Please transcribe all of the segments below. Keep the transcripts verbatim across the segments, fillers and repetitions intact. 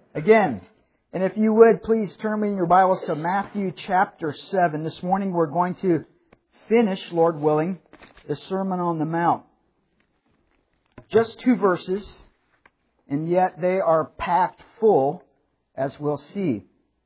again. And if you would, please turn in your Bibles to Matthew chapter seven. This morning we're going to finish, Lord willing, the Sermon on the Mount. Just two verses, and yet they are packed full, as we'll see.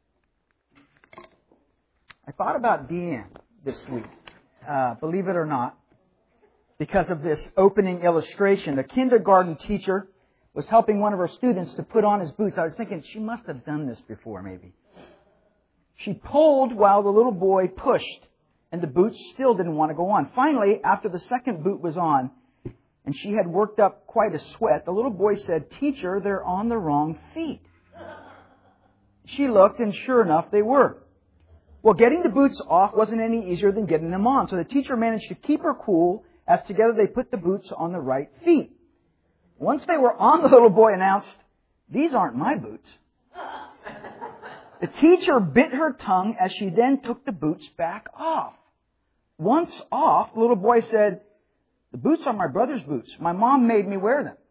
I thought about Deanne this week, uh, believe it or not, because of this opening illustration. The kindergarten teacher was helping one of her students to put on his boots. I was thinking, she must have done this before, maybe. She pulled while the little boy pushed, and the boots still didn't want to go on. Finally, after the second boot was on, and she had worked up quite a sweat, the little boy said, "Teacher, they're on the wrong feet." She looked, and sure enough, they were. Well, getting the boots off wasn't any easier than getting them on, so the teacher managed to keep her cool as together they put the boots on the right feet. Once they were on, the little boy announced, "These aren't my boots." The teacher bit her tongue as she then took the boots back off. Once off, the little boy said, "The boots are my brother's boots. My mom made me wear them."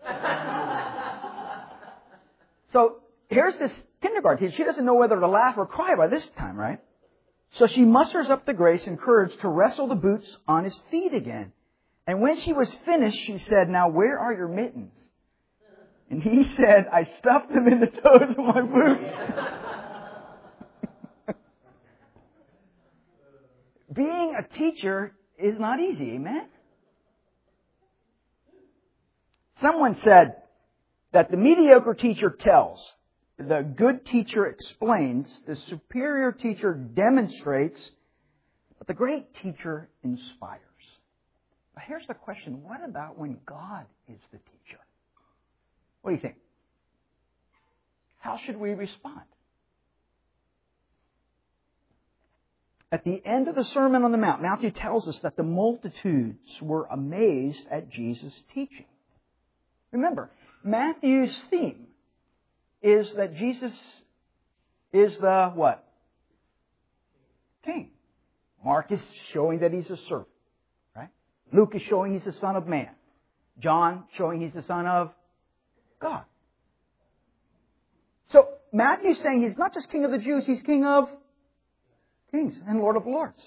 So here's this kindergarten teacher. She doesn't know whether to laugh or cry by this time, right? So she musters up the grace and courage to wrestle the boots on his feet again. And when she was finished, she said, "Now where are your mittens?" And he said, "I stuffed them in the toes of my boots." Being a teacher is not easy, amen? Someone said that the mediocre teacher tells, the good teacher explains, the superior teacher demonstrates, but the great teacher inspires. But here's the question, what about when God is the teacher? What do you think? How should we respond? At the end of the Sermon on the Mount, Matthew tells us that the multitudes were amazed at Jesus' teaching. Remember, Matthew's theme is that Jesus is the what? King. Mark is showing that He's a servant. Luke is showing He's the Son of Man. John showing He's the Son of God. So Matthew's saying He's not just King of the Jews, He's King of Kings and Lord of Lords.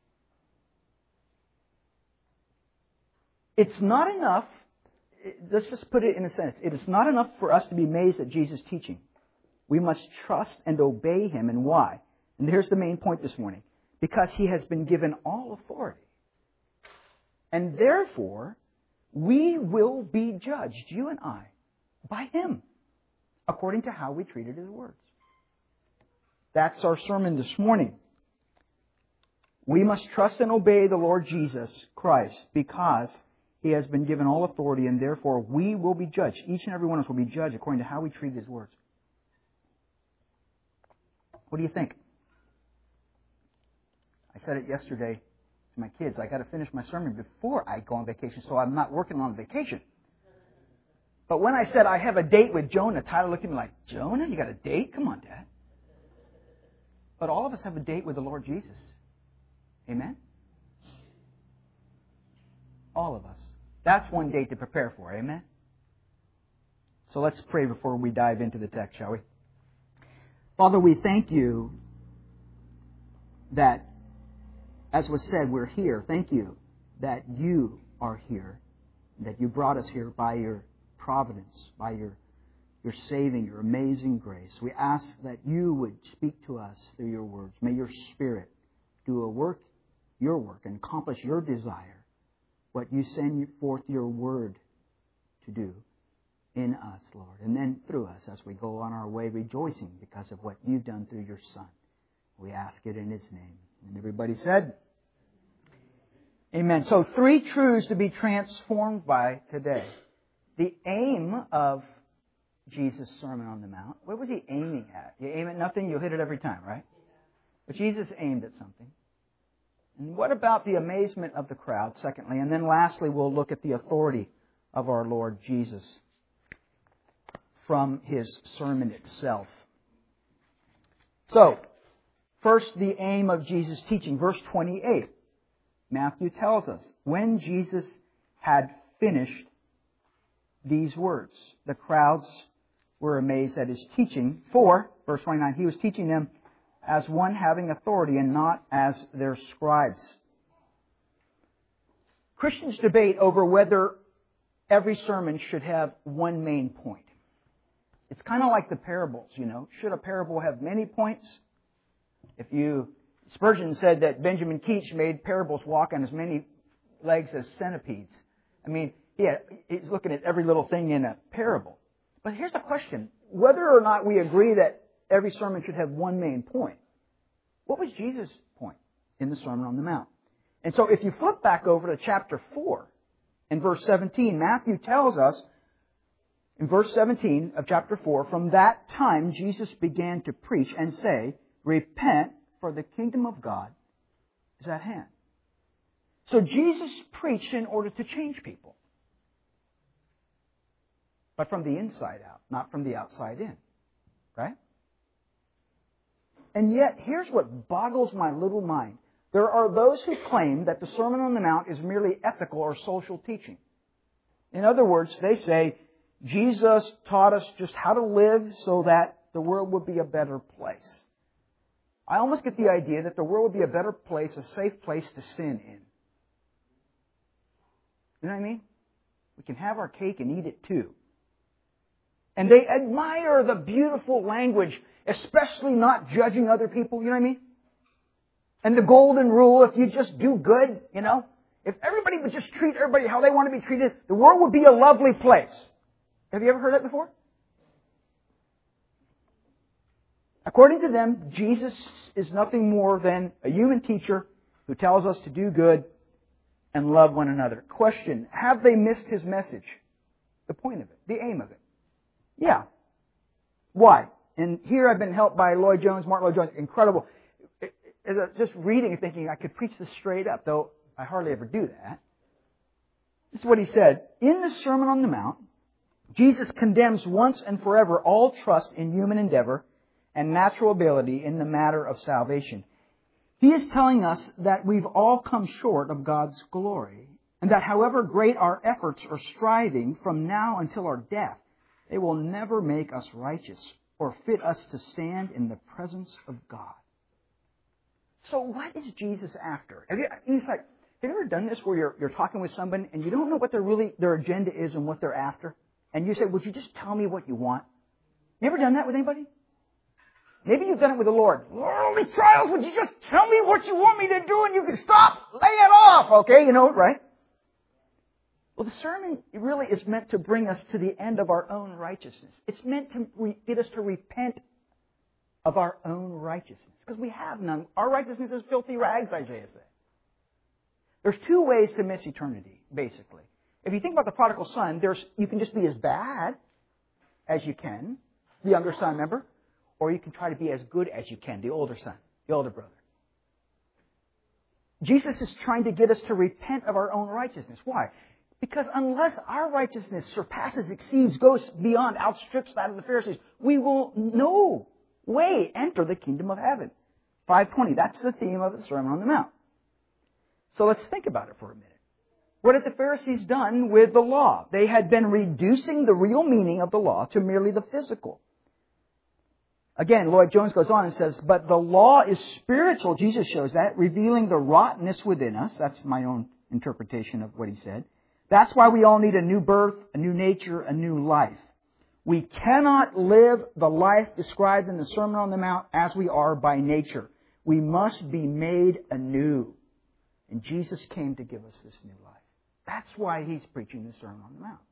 It's not enough, let's just put it in a sentence, it is not enough for us to be amazed at Jesus' teaching. We must trust and obey Him. And why? And here's the main point this morning. Because He has been given all authority. And therefore, we will be judged, you and I, by Him, according to how we treated His words. That's our sermon this morning. We must trust and obey the Lord Jesus Christ because He has been given all authority, and therefore we will be judged. Each and every one of us will be judged according to how we treat His words. What do you think? I said it yesterday. My kids, I got to finish my sermon before I go on vacation, so I'm not working on vacation. But when I said I have a date with Jonah, Tyler looked at me like, "Jonah, you got a date? Come on, Dad." But all of us have a date with the Lord Jesus. Amen? All of us. That's one date to prepare for. Amen? So let's pray before we dive into the text, shall we? Father, we thank You that, as was said, we're here. Thank You that You are here, that You brought us here by Your providence, by Your, your saving, Your amazing grace. We ask that You would speak to us through Your words. May Your Spirit do a work, Your work, and accomplish Your desire, what You send forth Your word to do in us, Lord, and then through us as we go on our way rejoicing because of what You've done through Your Son. We ask it in His name. And everybody said, Amen. So three truths to be transformed by today. The aim of Jesus' Sermon on the Mount. What was He aiming at? You aim at nothing, you'll hit it every time, right? But Jesus aimed at something. And what about the amazement of the crowd, secondly? And then lastly, we'll look at the authority of our Lord Jesus from His sermon itself. So, first, the aim of Jesus' teaching. Verse twenty-eight. Matthew tells us, when Jesus had finished these words, the crowds were amazed at his teaching. For, verse twenty-nine, he was teaching them as one having authority and not as their scribes. Christians debate over whether every sermon should have one main point. It's kind of like the parables, you know. Should a parable have many points? If you, Spurgeon said that Benjamin Keach made parables walk on as many legs as centipedes. I mean, yeah, he's looking at every little thing in a parable. But here's the question. Whether or not we agree that every sermon should have one main point, what was Jesus' point in the Sermon on the Mount? And so if you flip back over to chapter four, in verse seventeen, Matthew tells us, in verse seventeen of chapter four, from that time Jesus began to preach and say, repent, for the kingdom of God is at hand. So Jesus preached in order to change people. But from the inside out, not from the outside in. Right? And yet, here's what boggles my little mind. There are those who claim that the Sermon on the Mount is merely ethical or social teaching. In other words, they say, Jesus taught us just how to live so that the world would be a better place. I almost get the idea that the world would be a better place, a safe place to sin in. You know what I mean? We can have our cake and eat it too. And they admire the beautiful language, especially not judging other people, you know what I mean? And the golden rule, if you just do good, you know, if everybody would just treat everybody how they want to be treated, the world would be a lovely place. Have you ever heard that before? According to them, Jesus is nothing more than a human teacher who tells us to do good and love one another. Question, have they missed his message? The point of it, the aim of it. Yeah. Why? And here I've been helped by Lloyd Jones, Martin Lloyd Jones, incredible. As I was just reading and thinking I could preach this straight up, though I hardly ever do that. This is what he said. In the Sermon on the Mount, Jesus condemns once and forever all trust in human endeavor and natural ability in the matter of salvation. He is telling us that we've all come short of God's glory, and that however great our efforts or striving from now until our death, they will never make us righteous or fit us to stand in the presence of God. So what is Jesus after? Have you, he's like, have you ever done this where you're, you're talking with someone and you don't know what their really their agenda is and what they're after? And you say, would you just tell me what you want? You ever done that with anybody? Maybe you've done it with the Lord. Lord, all these trials, would you just tell me what you want me to do and you can stop? Lay it off, okay? You know, right? Well, the sermon really is meant to bring us to the end of our own righteousness. It's meant to re- get us to repent of our own righteousness. Because we have none. Our righteousness is filthy rags, Isaiah said. There's two ways to miss eternity, basically. If you think about the prodigal son, there's you can just be as bad as you can, the younger son, remember? Or you can try to be as good as you can, the older son, the older brother. Jesus is trying to get us to repent of our own righteousness. Why? Because unless our righteousness surpasses, exceeds, goes beyond, outstrips that of the Pharisees, we will no way enter the kingdom of heaven. five twenty, that's the theme of the Sermon on the Mount. So let's think about it for a minute. What had the Pharisees done with the law? They had been reducing the real meaning of the law to merely the physical. Again, Lloyd Jones goes on and says, but the law is spiritual. Jesus shows that, revealing the rottenness within us. That's my own interpretation of what he said. That's why we all need a new birth, a new nature, a new life. We cannot live the life described in the Sermon on the Mount as we are by nature. We must be made anew. And Jesus came to give us this new life. That's why he's preaching the Sermon on the Mount.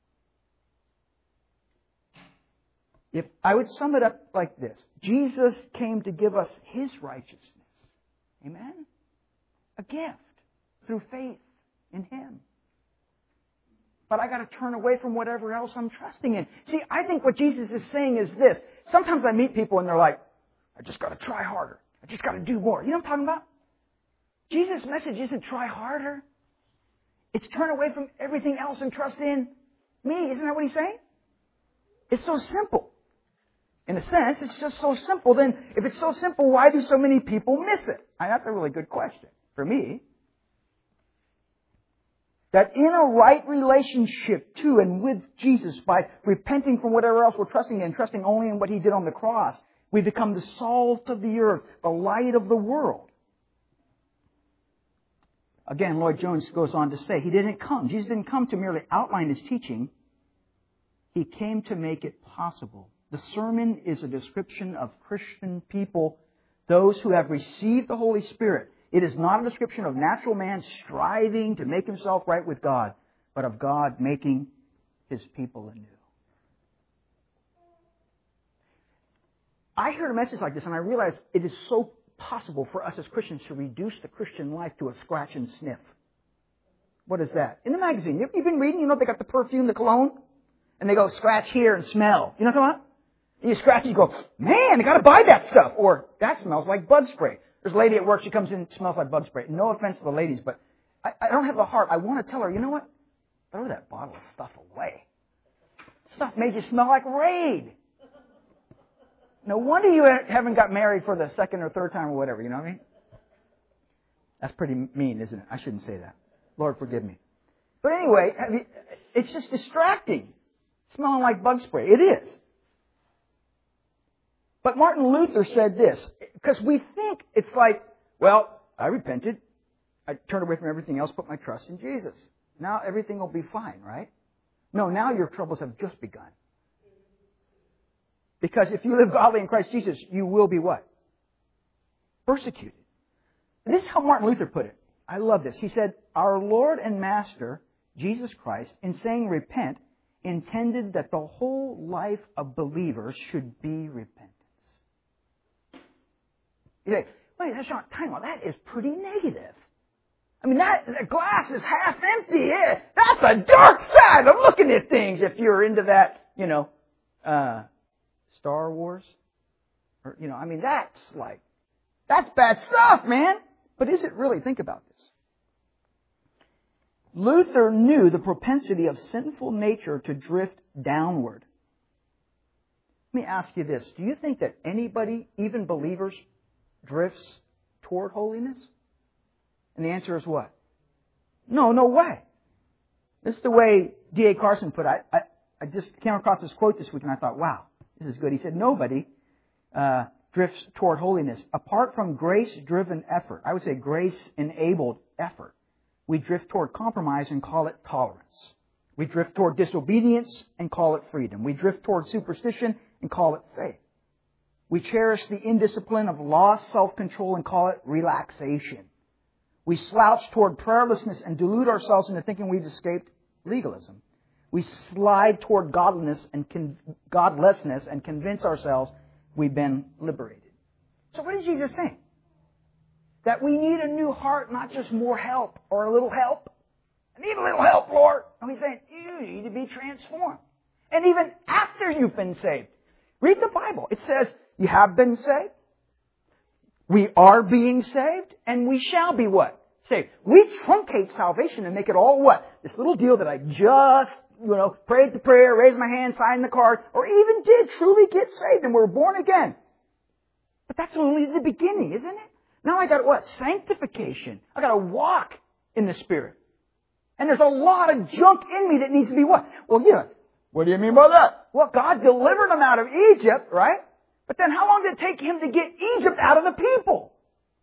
If I would sum it up like this, Jesus came to give us his righteousness. Amen? A gift through faith in him. But I got to turn away from whatever else I'm trusting in. See, I think what Jesus is saying is this. Sometimes I meet people and they're like, I just got to try harder. I just got to do more. You know what I'm talking about? Jesus' message isn't try harder. It's turn away from everything else and trust in me. Isn't that what he's saying? It's so simple. In a sense, it's just so simple. Then, if it's so simple, why do so many people miss it? I, that's a really good question for me. That in a right relationship to and with Jesus, by repenting from whatever else we're trusting in, trusting only in what He did on the cross, we become the salt of the earth, the light of the world. Again, Lloyd Jones goes on to say, He didn't come. Jesus didn't come to merely outline His teaching. He came to make it possible. The sermon is a description of Christian people, those who have received the Holy Spirit. It is not a description of natural man striving to make himself right with God, but of God making His people anew. I heard a message like this and I realized it is so possible for us as Christians to reduce the Christian life to a scratch and sniff. What is that? In the magazine. You've been reading, you know, they got the perfume, the cologne, and they go scratch here and smell. You know what I'm talking about? You scratch it, you go, man, I got to buy that stuff. Or that smells like bug spray. There's a lady at work, she comes in, smells like bug spray. No offense to the ladies, but I, I don't have the heart. I want to tell her, you know what? Throw that bottle of stuff away. Stuff made you smell like Raid. No wonder you haven't got married for the second or third time or whatever, you know what I mean? That's pretty mean, isn't it? I shouldn't say that. Lord, forgive me. But anyway, it's just distracting. Smelling like bug spray. It is. But Martin Luther said this, because we think it's like, well, I repented. I turned away from everything else, put my trust in Jesus. Now everything will be fine, right? No, now your troubles have just begun. Because if you live godly in Christ Jesus, you will be what? Persecuted. This is how Martin Luther put it. I love this. He said, our Lord and Master, Jesus Christ, in saying repent, intended that the whole life of believers should be repentance. You say, wait, that's not time out. That is pretty negative. I mean, that the glass is half empty. Yeah, that's a dark side of looking at things if you're into that, you know, uh, Star Wars. Or, you know, I mean, that's like, that's bad stuff, man. But is it really? Think about this. Luther knew the propensity of sinful nature to drift downward. Let me ask you this. Do you think that anybody, even believers, drifts toward holiness? And the answer is what? No, no way. This is the way D A Carson put it. I, I, I just came across this quote this week and I thought, wow, this is good. He said, nobody uh, drifts toward holiness apart from grace-driven effort. I would say grace-enabled effort. We drift toward compromise and call it tolerance. We drift toward disobedience and call it freedom. We drift toward superstition and call it faith. We cherish the indiscipline of lost self-control and call it relaxation. We slouch toward prayerlessness and delude ourselves into thinking we've escaped legalism. We slide toward godliness and con- godlessness and convince ourselves we've been liberated. So what is Jesus saying? That we need a new heart, not just more help or a little help. I need a little help, Lord. No, He's saying you need to be transformed. And even after you've been saved. Read the Bible. It says you have been saved. We are being saved. And we shall be what? Saved. We truncate salvation and make it all what? This little deal that I just, you know, prayed the prayer, raised my hand, signed the card, or even did truly get saved and we're born again. But that's only the beginning, isn't it? Now I got what? Sanctification. I got to walk in the Spirit. And there's a lot of junk in me that needs to be what? Well, yeah. What do you mean by that? Well, God delivered them out of Egypt, right? But then how long did it take Him to get Egypt out of the people?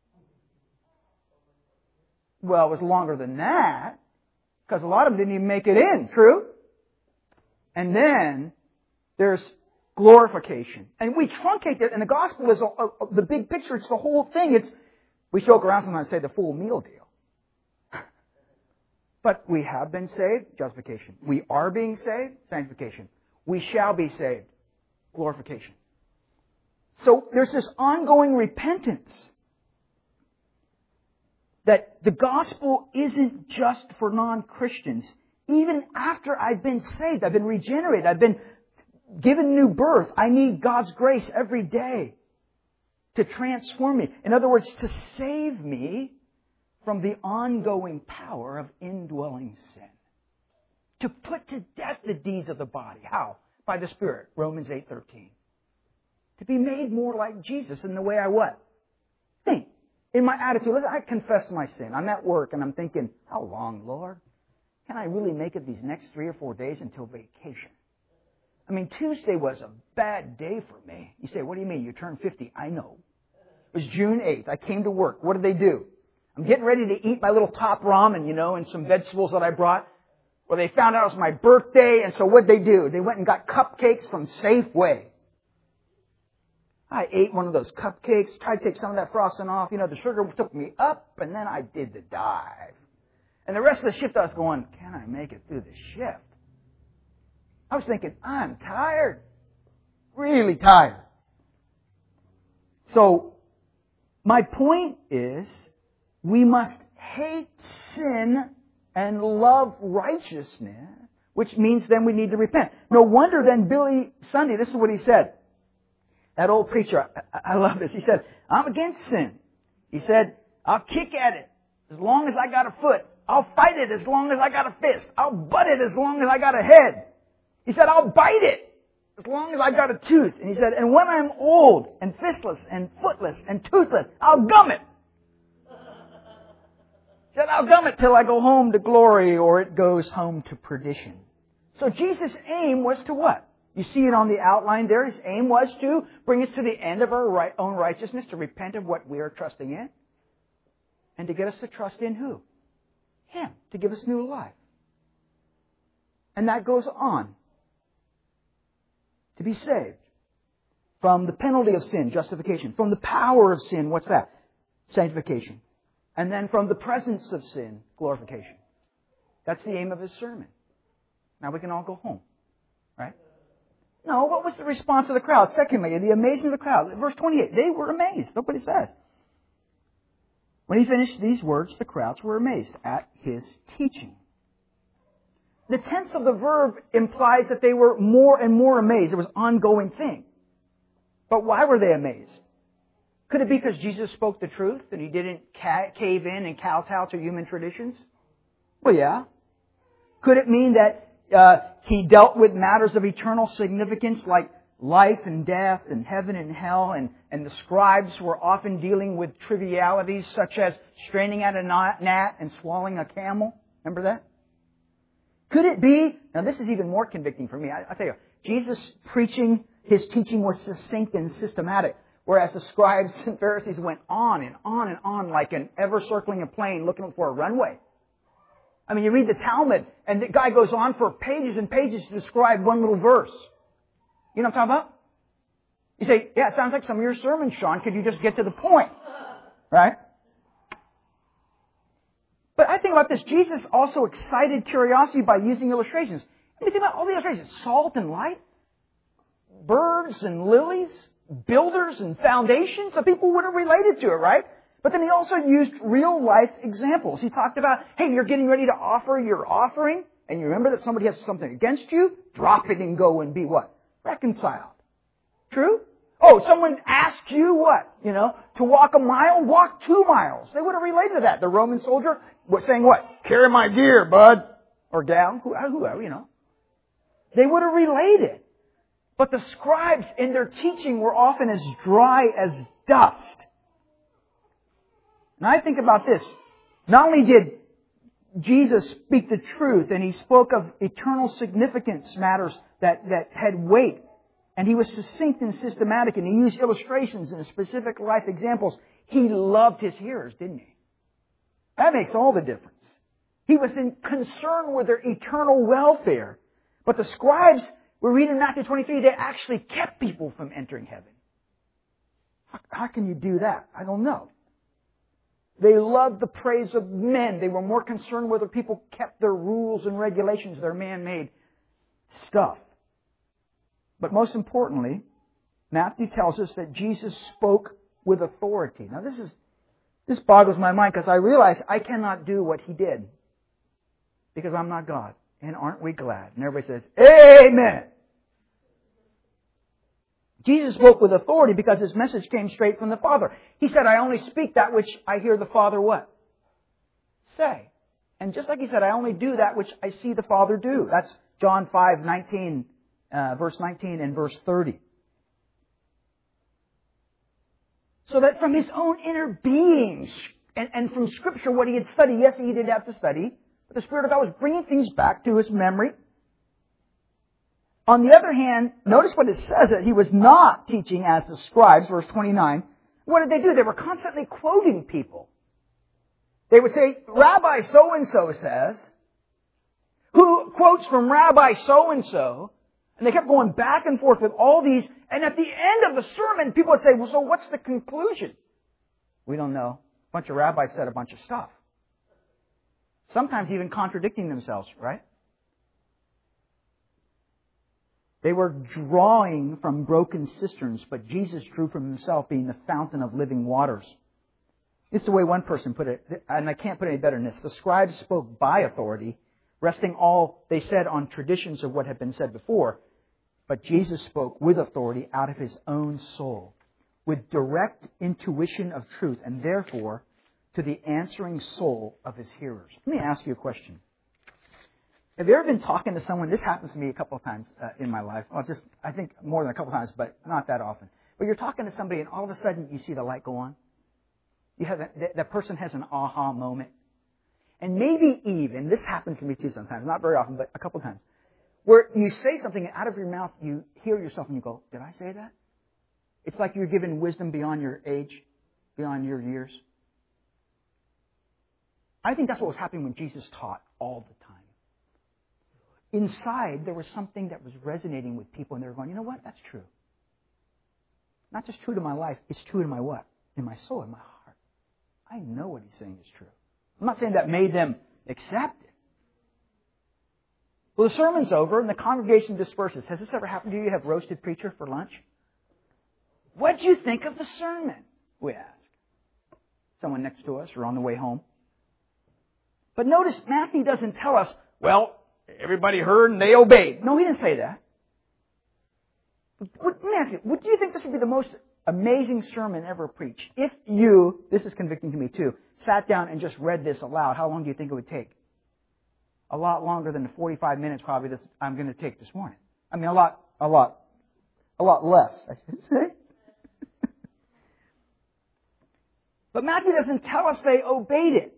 Well, it was longer than that. Because a lot of them didn't even make it in, true? And then there's glorification. And we truncate it, and the gospel is a, a, a, the big picture. It's the whole thing. It's We joke around sometimes and say the full meal deal. But we have been saved, justification. We are being saved, sanctification. We shall be saved, glorification. So there's this ongoing repentance. That the gospel isn't just for non-Christians. Even after I've been saved, I've been regenerated, I've been given new birth, I need God's grace every day to transform me. In other words, to save me from the ongoing power of indwelling sin. To put to death the deeds of the body. How? By the Spirit. Romans eight thirteen. To be made more like Jesus in the way I what? Think. In my attitude. Listen, I confess my sin. I'm at work and I'm thinking, how long, Lord? can I really make it these next three or four days until vacation? I mean, Tuesday was a bad day for me. You say, what do you mean? You turned fifty. I know. It was June eighth. I came to work. What did they do? I'm getting ready to eat my little top ramen, you know, and some vegetables that I brought. Well, they found out it was my birthday, and so what did they do? They went and got cupcakes from Safeway. I ate one of those cupcakes, tried to take some of that frosting off. You know, the sugar took me up, and then I did the dive. And the rest of the shift, I was going, can I make it through the shift? I was thinking, I'm tired. Really tired. So, my point is, we must hate sin and love righteousness, which means then we need to repent. No wonder then Billy Sunday, this is what he said. That old preacher, I, I love this. He said, I'm against sin. He said, I'll kick at it as long as I got a foot. I'll fight it as long as I got a fist. I'll butt it as long as I got a head. He said, I'll bite it as long as I got a tooth. And he said, and when I'm old and fistless and footless and toothless, I'll gum it. He said, I'll gum it till I go home to glory or it goes home to perdition. So Jesus' aim was to what? You see it on the outline there. His aim was to bring us to the end of our right, own righteousness, to repent of what we are trusting in, and to get us to trust in who? Him, to give us new life. And that goes on. To be saved from the penalty of sin, justification. From the power of sin, what's that? Sanctification. And then from the presence of sin, glorification. That's the aim of his sermon. Now we can all go home. Right? No, what was the response of the crowd? Secondly, the amazement of the crowd. Verse twenty-eight, they were amazed. Look what it says. When he finished these words, the crowds were amazed at his teaching. The tense of the verb implies that they were more and more amazed. It was an ongoing thing. But why were they amazed? Could it be because Jesus spoke the truth and he didn't ca- cave in and kowtow to human traditions? Well, yeah. Could it mean that uh, he dealt with matters of eternal significance like life and death and heaven and hell, and, and the scribes were often dealing with trivialities such as straining at a gnat and swallowing a camel? Remember that? Could it be, now this is even more convicting for me, I, I tell you, Jesus preaching, his teaching was succinct and systematic, whereas the scribes and Pharisees went on and on and on like an ever-circling a plane looking for a runway. I mean, you read the Talmud, and the guy goes on for pages and pages to describe one little verse. You know what I'm talking about? You say, yeah, it sounds like some of your sermons, Sean. Could you just get to the point? Right? But I think about this. Jesus also excited curiosity by using illustrations. I mean, think about all the illustrations. Salt and light, birds and lilies, builders and foundations. So people would have related to it, right? But then he also used real life examples. He talked about, hey, you're getting ready to offer your offering, and you remember that somebody has something against you, drop it and go and be what? Reconciled. True? Oh, someone asked you what? You know, to walk a mile, walk two miles. They would have related to that. The Roman soldier was saying what? Carry my gear, bud. Or gal, whoever, you know. They would have related. But the scribes in their teaching were often as dry as dust. And I think about this. Not only did Jesus speak the truth, and he spoke of eternal significance matters that, that had weight, and he was succinct and systematic, and he used illustrations and specific life examples. He loved his hearers, didn't he? That makes all the difference. He was in concern with their eternal welfare. But the scribes, we read in Matthew twenty-three, they actually kept people from entering heaven. How can you do that? I don't know. They loved the praise of men. They were more concerned whether people kept their rules and regulations, their man-made stuff. But most importantly, Matthew tells us that Jesus spoke with authority. Now this is, this boggles my mind because I realize I cannot do what he did. Because I'm not God. And aren't we glad? And everybody says, Amen. Jesus spoke with authority because his message came straight from the Father. He said, I only speak that which I hear the Father what? Say. And just like he said, I only do that which I see the Father do. That's John five nineteen, uh, verse nineteen and verse thirty. So that from his own inner being and, and from Scripture, what he had studied, yes, he did have to study But the Spirit of God was bringing things back to his memory. On the other hand, notice what it says, that he was not teaching as the scribes, verse twenty-nine. What did they do? They were constantly quoting people. They would say, Rabbi so-and-so says, who quotes from Rabbi so-and-so, and they kept going back and forth with all these, and at the end of the sermon, people would say, well, so what's the conclusion? We don't know. A bunch of rabbis said a bunch of stuff. Sometimes even contradicting themselves, right? They were drawing from broken cisterns, but Jesus drew from himself, being the fountain of living waters. This is the way one person put it, and I can't put it any better than this. The scribes spoke by authority, resting all they said on traditions of what had been said before, but Jesus spoke with authority out of his own soul, with direct intuition of truth, and therefore to the answering soul of his hearers. Let me ask you a question. Have you ever been talking to someone? This happens to me a couple of times uh, in my life. Well, just, I think more than a couple of times, but not that often. But you're talking to somebody and all of a sudden you see the light go on. You have a, that, that person has an aha moment. And maybe even, this happens to me too sometimes, not very often, but a couple of times, where you say something and out of your mouth you hear yourself and you go, did I say that? It's like you're given wisdom beyond your age, beyond your years. I think that's what was happening when Jesus taught all the time. Inside, there was something that was resonating with people, and they were going, you know what? That's true. Not just true to my life, it's true to my what? In my soul, in my heart. I know what he's saying is true. I'm not saying that made them accept it. Well, the sermon's over, and the congregation disperses. Has this ever happened to you? You have roasted preacher for lunch? What did you think of the sermon? We ask. Someone next to us or on the way home. But notice, Matthew doesn't tell us, well, everybody heard and they obeyed. No, he didn't say that. Let me ask you, would you think this would be the most amazing sermon ever preached? If you, this is convicting to me too, sat down and just read this aloud, how long do you think it would take? A lot longer than the forty-five minutes probably that I'm going to take this morning. I mean, a lot, a lot, a lot less, I should say. But Matthew doesn't tell us they obeyed it.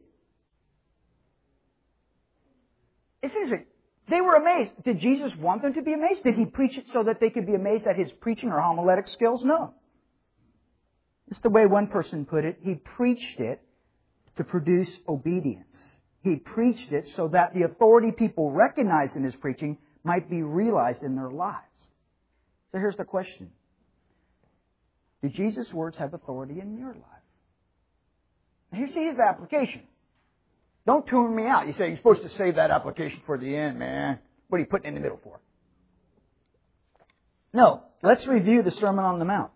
It's interesting. They were amazed. Did Jesus want them to be amazed? Did he preach it so that they could be amazed at his preaching or homiletic skills? No. It's the way one person put it. He preached it to produce obedience. He preached it so that the authority people recognized in his preaching might be realized in their lives. So here's the question. Do Jesus' words have authority in your life? Here's his application. Don't tune me out. You say you're supposed to save that application for the end, man. What are you putting in the middle for? No. Let's review the Sermon on the Mount.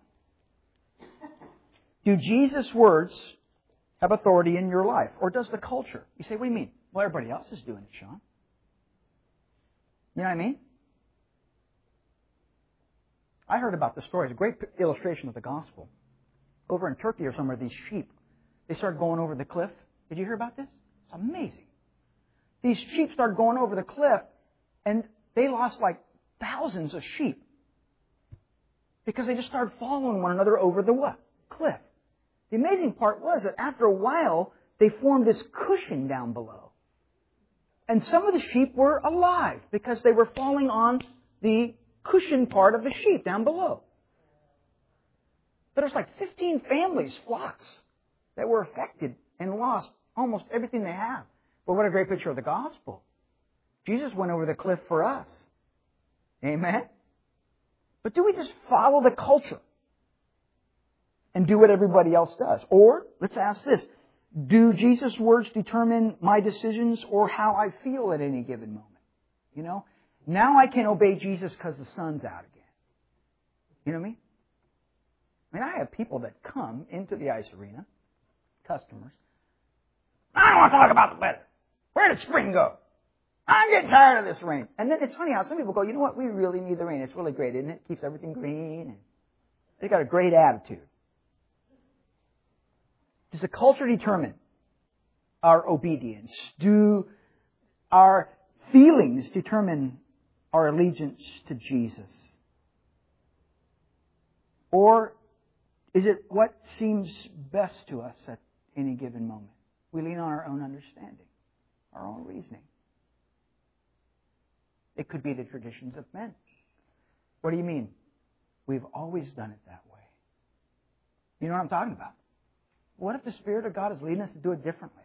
Do Jesus' words have authority in your life? Or does the culture? You say, what do you mean? Well, everybody else is doing it, Sean. You know what I mean? I heard about this story. It's a great illustration of the gospel. Over in Turkey or somewhere, these sheep, they started going over the cliff. Did you hear about this? It's amazing. These sheep started going over the cliff, and they lost like thousands of sheep because they just started following one another over the what? Cliff. The amazing part was that after a while, they formed this cushion down below. And some of the sheep were alive because they were falling on the cushion part of the sheep down below. But there's like fifteen families, flocks, that were affected and lost almost everything they have. But what a great picture of the gospel. Jesus went over the cliff for us. Amen? But do we just follow the culture and do what everybody else does? Or, let's ask this, do Jesus' words determine my decisions or how I feel at any given moment? You know, now I can obey Jesus because the sun's out again. You know what I mean? I mean, I have people that come into the ice arena, customers, I don't want to talk about the weather. Where did spring go? I'm getting tired of this rain. And then it's funny how some people go, you know what, we really need the rain. It's really great, isn't it? It keeps everything green. And they got a great attitude. Does the culture determine our obedience? Do our feelings determine our allegiance to Jesus? Or is it what seems best to us at any given moment? We lean on our own understanding. our own reasoning. It could be the traditions of men. What do you mean? We've always done it that way. You know what I'm talking about? What if the Spirit of God is leading us to do it differently?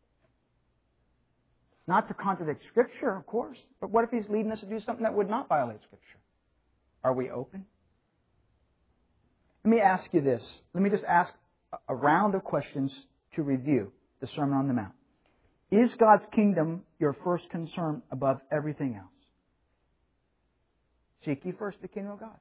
Not to contradict Scripture, of course, but what if He's leading us to do something that would not violate Scripture? Are we open? Let me ask you this. Let me just ask a round of questions to review the Sermon on the Mount. Is God's kingdom your first concern above everything else? Seek ye first the kingdom of God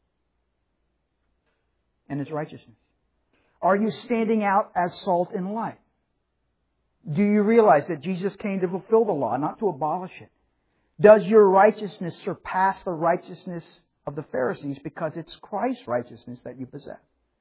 and His righteousness. Are you standing out as salt and light? Do you realize that Jesus came to fulfill the law, not to abolish it? Does your righteousness surpass the righteousness of the Pharisees because it's Christ's righteousness that you possess?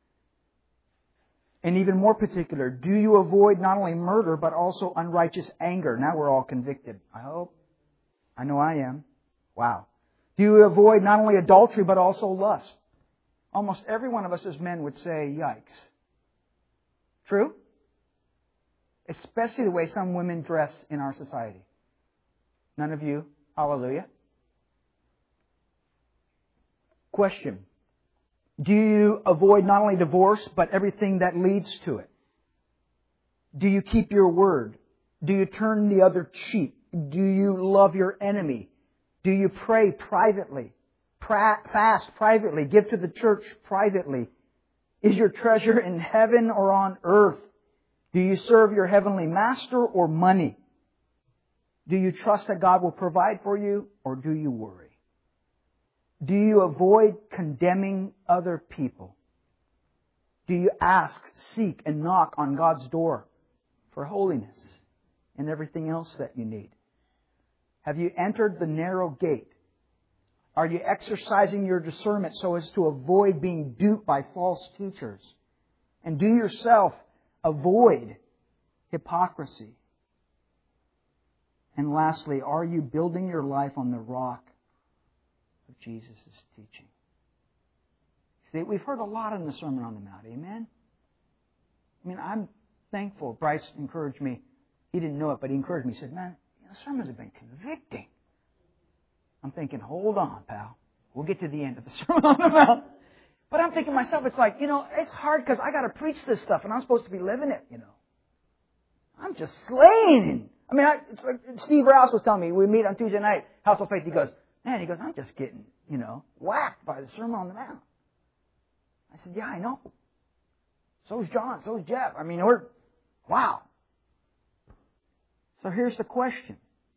And even more particular, do you avoid not only murder but also unrighteous anger? Now we're all convicted. I hope. I know I am. Wow. Do you avoid not only adultery but also lust? Almost every one of us as men would say, yikes. True? Especially the way some women dress in our society. None of you? Hallelujah. Question. Do you avoid not only divorce, but everything that leads to it? Do you keep your word? Do you turn the other cheek? Do you love your enemy? Do you pray privately? Pra- fast privately? Give to the church privately? Is your treasure in heaven or on earth? Do you serve your heavenly master or money? Do you trust that God will provide for you, or do you worry? Do you avoid condemning other people? Do you ask, seek, and knock on God's door for holiness and everything else that you need? Have you entered the narrow gate? Are you exercising your discernment so as to avoid being duped by false teachers? And do yourself avoid hypocrisy? And lastly, are you building your life on the rock of Jesus' teaching? See, we've heard a lot in the Sermon on the Mount. Amen? I mean, I'm thankful. Bryce encouraged me. He didn't know it, but he encouraged me. He said, man, the sermons have been convicting. I'm thinking, hold on, pal. We'll get to the end of the Sermon on the Mount. But I'm thinking to myself, it's like, you know, it's hard because I got to preach this stuff and I'm supposed to be living it, you know. I'm just slaying. I mean, I, it's like Steve Rouse was telling me, we meet on Tuesday night, House of Faith. He goes, man, he goes, I'm just getting, you know, whacked by the Sermon on the Mount. I said, yeah, I know. So's John, so's Jeff. I mean, we're, wow. So here's the question.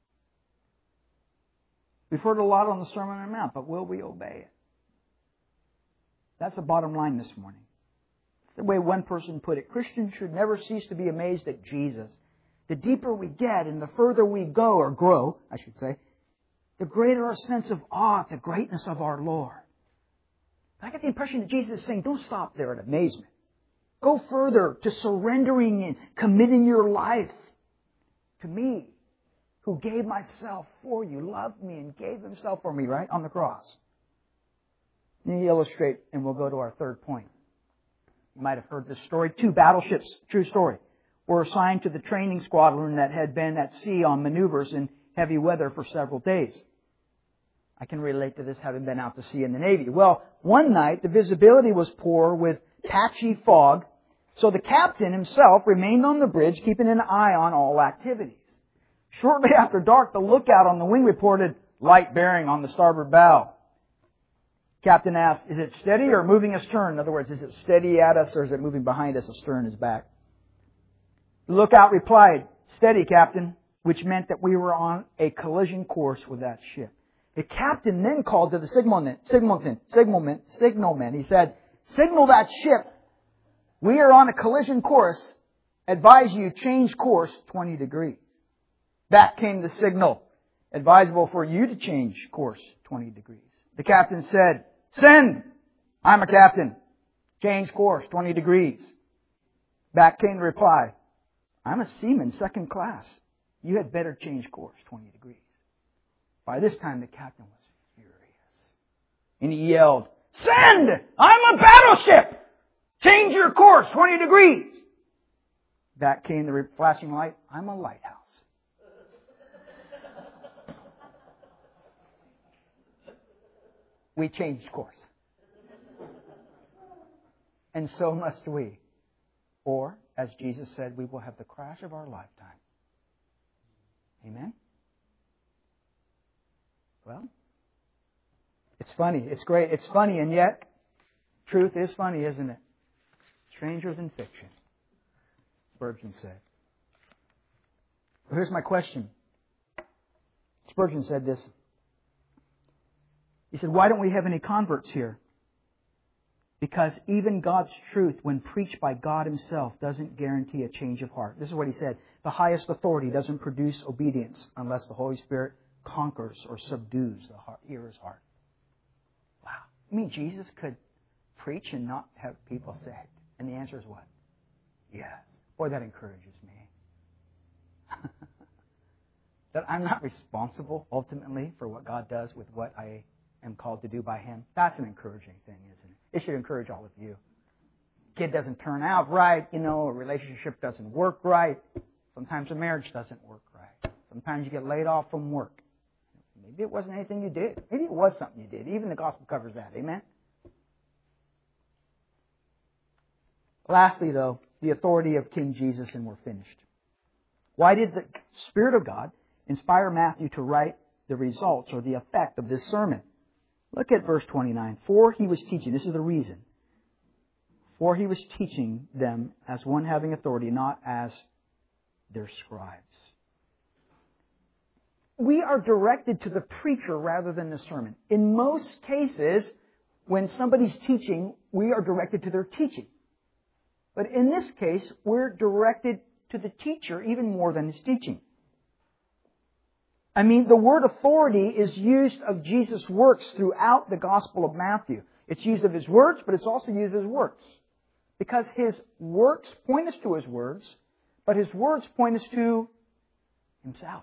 We've heard a lot on the Sermon on the Mount, but will we obey it? That's the bottom line this morning. The way one person put it, Christians should never cease to be amazed at Jesus. The deeper we get and the further we go, or grow, I should say, the greater our sense of awe at the greatness of our Lord. I get the impression that Jesus is saying, don't stop there at amazement. Go further to surrendering and committing your life to me, who gave myself for you, loved me and gave Himself for me, right, on the cross. Let me illustrate, and we'll go to our third point. You might have heard this story. Two battleships, true story, were assigned to the training squadron that had been at sea on maneuvers in heavy weather for several days. I can relate to this having been out to sea in the Navy. Well, one night the visibility was poor with patchy fog, so the captain himself remained on the bridge, keeping an eye on all activities. Shortly after dark, the lookout on the wing reported light bearing on the starboard bow. Captain asked, is it steady or moving astern? In other words, is it steady at us or is it moving behind us astern his back? The lookout replied, steady, Captain, which meant that we were on a collision course with that ship. The captain then called to the signalman, signalman, signalman, signalman. He said, signal that ship. We are on a collision course. Advise you change course twenty degrees. Back came the signal. Advisable for you to change course twenty degrees. The captain said, send! I'm a captain. Change course twenty degrees. Back came the reply, I'm a seaman second class. You had better change course twenty degrees. By this time the captain was furious. And he yelled, send! I'm a battleship! Change your course twenty degrees. Back came the flashing light, I'm a lighthouse. we changed course. And so must we. Or, as Jesus said, we will have the crash of our lifetime. Amen? Well, it's funny. It's great. It's funny, and yet, truth is funny, isn't it? Stranger than fiction, Spurgeon said. Well, here's my question. Spurgeon said this. He said, why don't we have any converts here? Because even God's truth, when preached by God Himself, doesn't guarantee a change of heart. This is what he said. The highest authority doesn't produce obedience unless the Holy Spirit conquers or subdues the heart, hearer's heart. Wow. You mean Jesus could preach and not have people saved? And the answer is what? Yes. Boy, that encourages me. That I'm not responsible, ultimately, for what God does with what I am called to do by Him. That's an encouraging thing, isn't it? It should encourage all of you. Kid doesn't turn out right, you know, a relationship doesn't work right. Sometimes a marriage doesn't work right. Sometimes you get laid off from work. Maybe it wasn't anything you did. Maybe it was something you did. Even the gospel covers that. Amen? Lastly, though, the authority of King Jesus, and we're finished. Why did the Spirit of God inspire Matthew to write the results or the effect of this sermon? Look at verse twenty-nine. For he was teaching, this is the reason. For he was teaching them as one having authority, not as their scribes. We are directed to the preacher rather than the sermon. In most cases, when somebody's teaching, we are directed to their teaching. But in this case, we're directed to the teacher even more than his teaching. I mean, the word authority is used of Jesus' works throughout the Gospel of Matthew. It's used of His words, but it's also used of His works. Because His works point us to His words, but His words point us to Himself.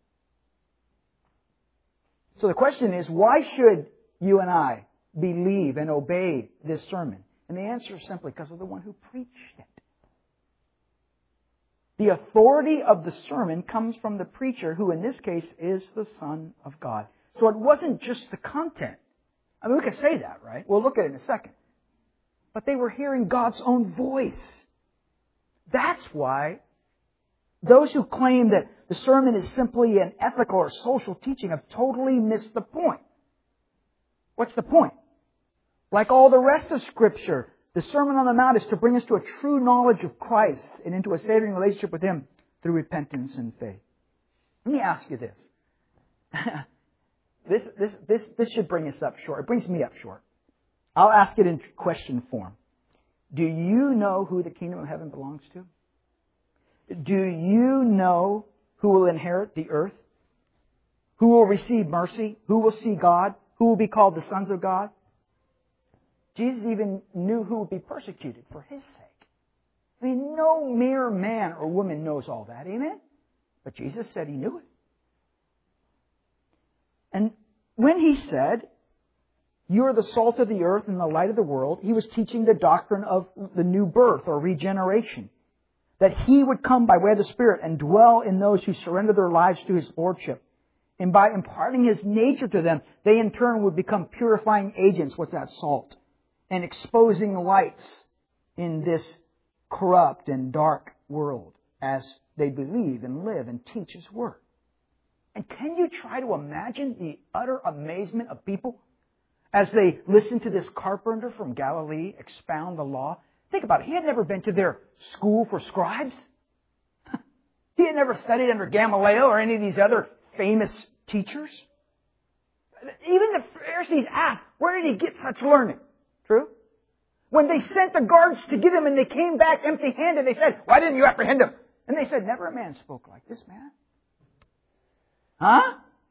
So the question is, why should you and I believe and obey this sermon? And the answer is simply because of the one who preached it. The authority of the sermon comes from the preacher, who in this case is the Son of God. So it wasn't just the content. I mean, we could say that, right? We'll look at it in a second. But they were hearing God's own voice. That's why those who claim that the sermon is simply an ethical or social teaching have totally missed the point. What's the point? Like all the rest of Scripture, the Sermon on the Mount is to bring us to a true knowledge of Christ and into a saving relationship with Him through repentance and faith. Let me ask you this. this, this, this, this should bring us up short. It brings me up short. I'll ask it in question form. Do you know who the kingdom of heaven belongs to? Do you know who will inherit the earth? Who will receive mercy? Who will see God? Who will be called the sons of God? Jesus even knew who would be persecuted for His sake. I mean, no mere man or woman knows all that, amen? But Jesus said He knew it. And when He said, you are the salt of the earth and the light of the world, He was teaching the doctrine of the new birth or regeneration. That He would come by way of the Spirit and dwell in those who surrender their lives to His Lordship. And by imparting His nature to them, they in turn would become purifying agents. What's that? Salt. And exposing lights in this corrupt and dark world as they believe and live and teach His Word. And can you try to imagine the utter amazement of people as they listen to this carpenter from Galilee expound the law? Think about it. He had never been to their school for scribes. He had never studied under Gamaliel or any of these other famous teachers. Even the Pharisees asked, where did he get such learning? True? When they sent the guards to get him and they came back empty-handed, they said, why didn't you apprehend him? And they said, never a man spoke like this man. Huh?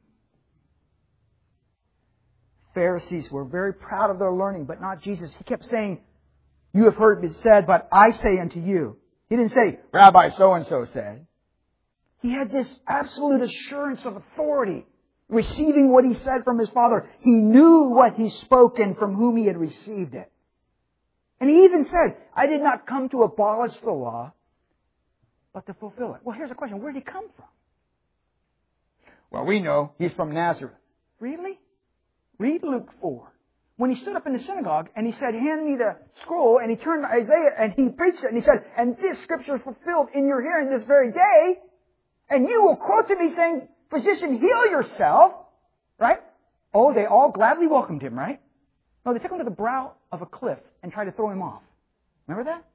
Pharisees were very proud of their learning, but not Jesus. He kept saying, you have heard it said, but I say unto you. He didn't say, Rabbi so-and-so said. He had this absolute assurance of authority, receiving what He said from His Father. He knew what He spoke and from whom He had received it. And He even said, I did not come to abolish the law, but to fulfill it. Well, here's a question. Where did He come from? Well, we know He's from Nazareth. Really? Read Luke four. when he stood up in the synagogue and he said, hand me the scroll, and he turned to Isaiah and he preached it and he said, and this scripture is fulfilled in your hearing this very day, and you will quote to me saying, physician, heal yourself, right? Oh, they all gladly welcomed him, right? No, they took him to the brow of a cliff and tried to throw him off. Remember that?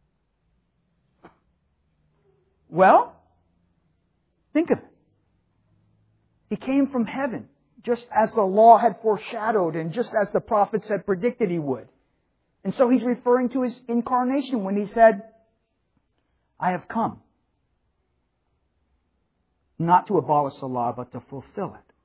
Well, think of it. He came from heaven, just as the law had foreshadowed and just as the prophets had predicted he would. And so he's referring to his incarnation when he said, I have come not to abolish the law, but to fulfill it.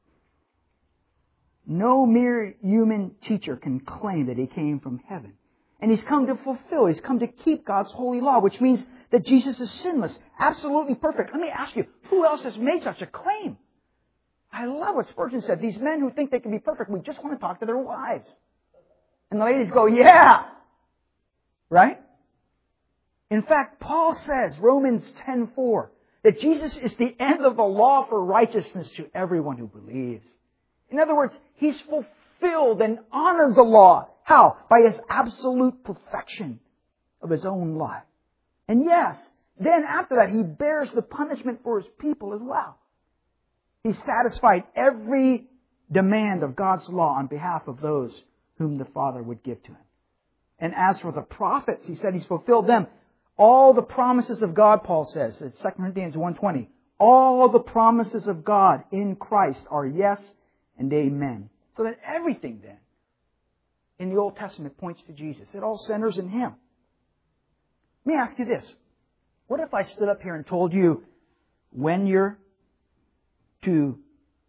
No mere human teacher can claim that he came from heaven. And he's come to fulfill, he's come to keep God's holy law, which means that Jesus is sinless, absolutely perfect. Let me ask you, who else has made such a claim? I love what Spurgeon said. These men who think they can be perfect, we just want to talk to their wives. And the ladies go, yeah! Right? In fact, Paul says, Romans ten four, that Jesus is the end of the law for righteousness to everyone who believes. In other words, He's fulfilled and honored the law. How? By His absolute perfection of His own life. And yes, then after that, He bears the punishment for His people as well. He satisfied every demand of God's law on behalf of those whom the Father would give to Him. And as for the prophets, He said He's fulfilled them. All the promises of God, Paul says, in Second Corinthians one twenty, all the promises of God in Christ are yes and amen. So that everything then in the Old Testament points to Jesus. It all centers in Him. Let me ask you this. What if I stood up here and told you when you're to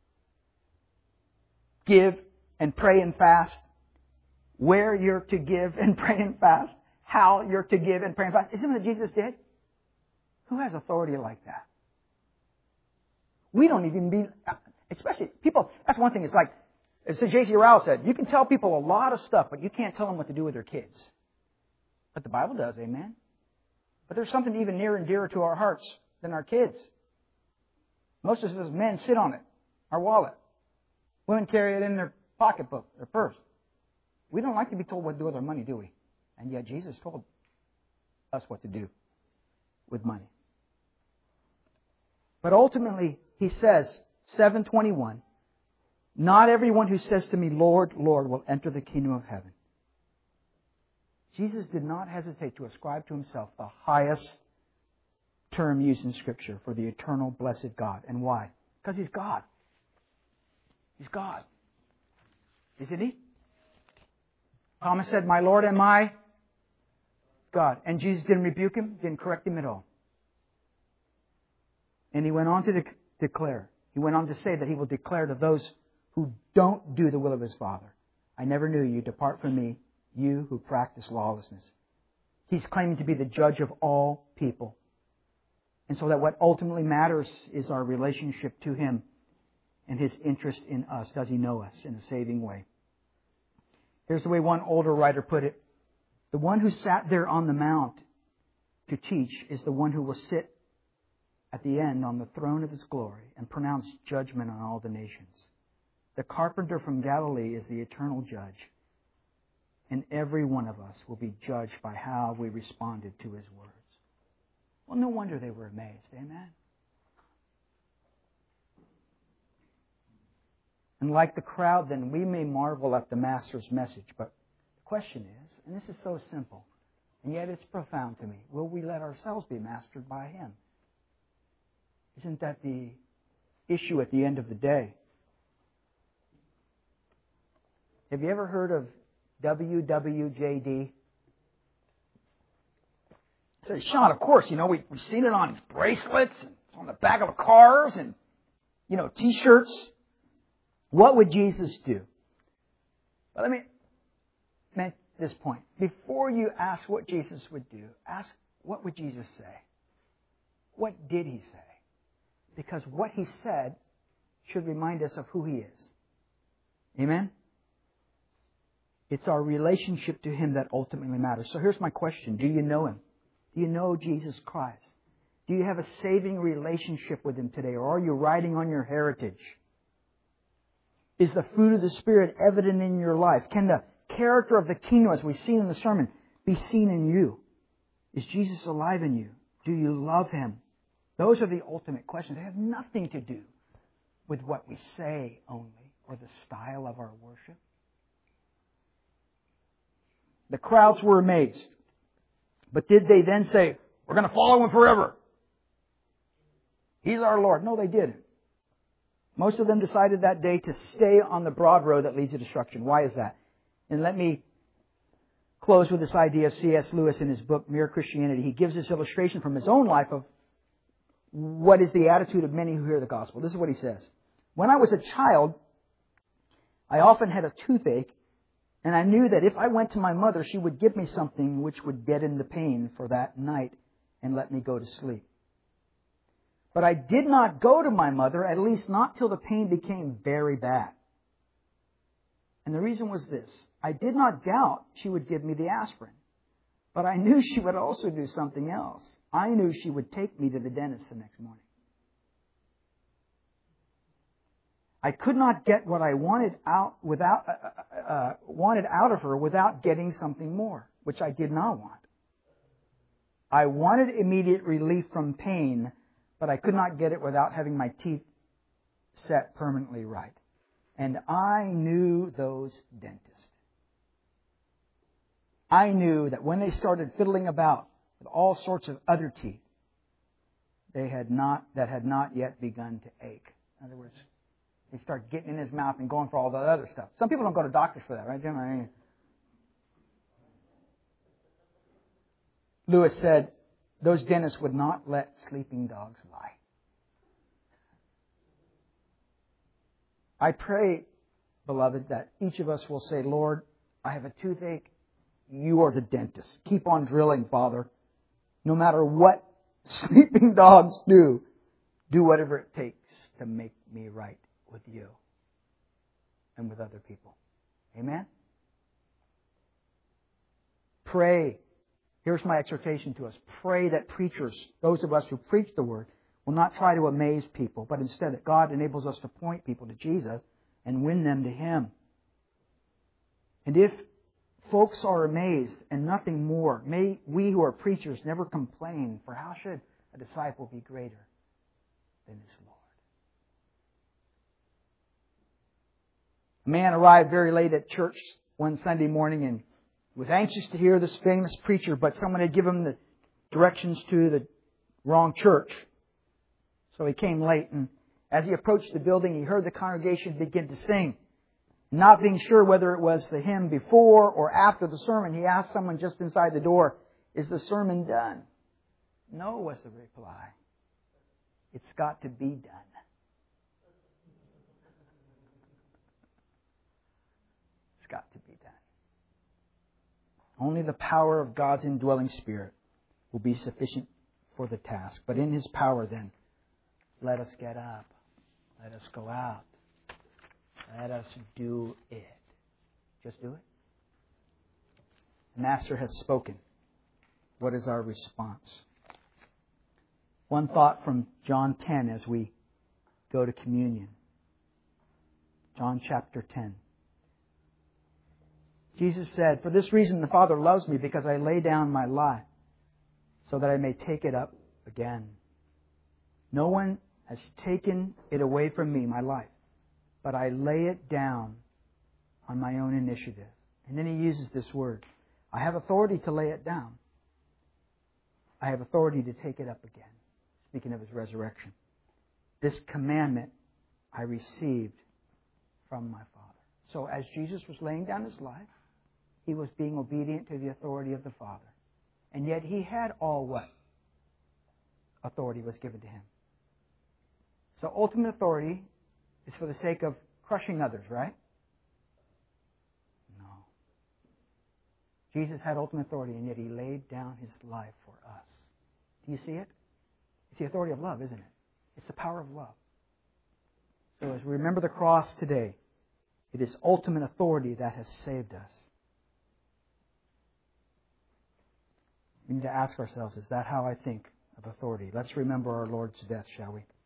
give and pray and fast, where you're to give and pray and fast, how you're to give and pray and fast? Isn't that what Jesus did? Who has authority like that? We don't even be, especially people, that's one thing. It's like, as J C Rowell said, you can tell people a lot of stuff, but you can't tell them what to do with their kids. But the Bible does, amen? But there's something even nearer and dearer to our hearts than our kids. Most of us as men sit on it, our wallet. Women carry it in their pocketbook, their purse. We don't like to be told what to do with our money, do we? And yet Jesus told us what to do with money. But ultimately, He says, seven twenty-one, not everyone who says to me, Lord, Lord, will enter the kingdom of heaven. Jesus did not hesitate to ascribe to Himself the highest term used in Scripture for the eternal blessed God. And why? Because He's God. He's God. Isn't He? Thomas said, my Lord and my God. And Jesus didn't rebuke him, didn't correct him at all. And He went on to de- declare, He went on to say that He will declare to those who don't do the will of His Father, I never knew you, depart from me, you who practice lawlessness. He's claiming to be the judge of all people. And so that what ultimately matters is our relationship to Him and His interest in us. Does He know us in a saving way? Here's the way one older writer put it. The one who sat there on the mount to teach is the one who will sit at the end on the throne of His glory and pronounce judgment on all the nations. The carpenter from Galilee is the eternal judge. And every one of us will be judged by how we responded to His words. Well, no wonder they were amazed. Amen? And like the crowd, then, we may marvel at the Master's message. But the question is, and this is so simple, and yet it's profound to me, will we let ourselves be mastered by Him? Isn't that the issue at the end of the day? Have you ever heard of W W J D? I said, Sean, of course, you know, we, we've seen it on bracelets, and it's on the back of cars, and, you know, T-shirts. What would Jesus do? But let me make this point. Before you ask what Jesus would do, ask, what would Jesus say? What did He say? Because what He said should remind us of who He is. Amen? It's our relationship to Him that ultimately matters. So here's my question. Do you know Him? Do you know Jesus Christ? Do you have a saving relationship with Him today? Or are you riding on your heritage? Is the fruit of the Spirit evident in your life? Can the character of the kingdom, as we've seen in the sermon, be seen in you. Is Jesus alive in you? Do you love Him? Those are the ultimate questions. They have nothing to do with what we say only or the style of our worship. The crowds were amazed. But did they then say, we're going to follow Him forever? He's our Lord. No, they didn't. Most of them decided that day to stay on the broad road that leads to destruction. Why is that? And let me close with this idea of C S Lewis in his book, Mere Christianity. He gives this illustration from his own life of what is the attitude of many who hear the gospel. This is what he says. When I was a child, I often had a toothache, and I knew that if I went to my mother, she would give me something which would deaden the pain for that night and let me go to sleep. But I did not go to my mother, at least not till the pain became very bad. And the reason was this. I did not doubt she would give me the aspirin. But I knew she would also do something else. I knew she would take me to the dentist the next morning. I could not get what I wanted out without uh, uh, wanted out of her without getting something more, which I did not want. I wanted immediate relief from pain, but I could not get it without having my teeth set permanently right. And I knew those dentists. I knew that when they started fiddling about with all sorts of other teeth, they had not that had not yet begun to ache. In other words, they start getting in his mouth and going for all the other stuff. Some people don't go to doctors for that, right, Jim? I mean, Lewis said, those dentists would not let sleeping dogs lie. I pray, beloved, that each of us will say, Lord, I have a toothache. You are the dentist. Keep on drilling, Father. No matter what sleeping dogs do, do whatever it takes to make me right with you and with other people. Amen? Pray. Here's my exhortation to us. Pray that preachers, those of us who preach the Word, will not try to amaze people, but instead that God enables us to point people to Jesus and win them to Him. And if folks are amazed and nothing more, may we who are preachers never complain, for how should a disciple be greater than his Lord? A man arrived very late at church one Sunday morning and was anxious to hear this famous preacher, but someone had given him the directions to the wrong church. So he came late, and as he approached the building, he heard the congregation begin to sing. Not being sure whether it was the hymn before or after the sermon, he asked someone just inside the door, "Is the sermon done?" "No," was the reply. "It's got to be done." It's got to be done. Only the power of God's indwelling Spirit will be sufficient for the task. But in His power, then, let us get up. Let us go out. Let us do it. Just do it. The Master has spoken. What is our response? One thought from John ten as we go to communion. John chapter ten. Jesus said, "For this reason the Father loves me, because I lay down my life, so that I may take it up again. No one has taken it away from me, my life, but I lay it down on my own initiative." And then He uses this word. I have authority to lay it down. I have authority to take it up again. Speaking of His resurrection. This commandment I received from my Father. So as Jesus was laying down His life, He was being obedient to the authority of the Father. And yet He had all what? Authority was given to Him. So ultimate authority is for the sake of crushing others, right? No. Jesus had ultimate authority, and yet He laid down His life for us. Do you see it? It's the authority of love, isn't it? It's the power of love. So as we remember the cross today, it is ultimate authority that has saved us. We need to ask ourselves, is that how I think of authority? Let's remember our Lord's death, shall we?